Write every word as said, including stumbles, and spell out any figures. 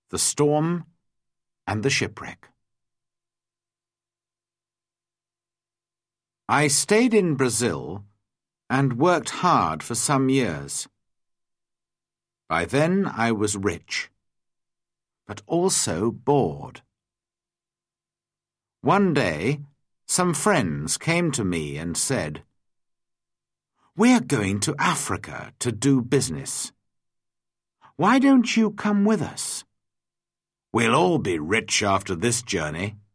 the storm, and the shipwreck. I stayed in Brazil and worked hard for some years. By then I was rich, but also bored. One day, some friends came to me and said, "We're going to Africa to do business. Why don't you come with us? We'll all be rich after this journey."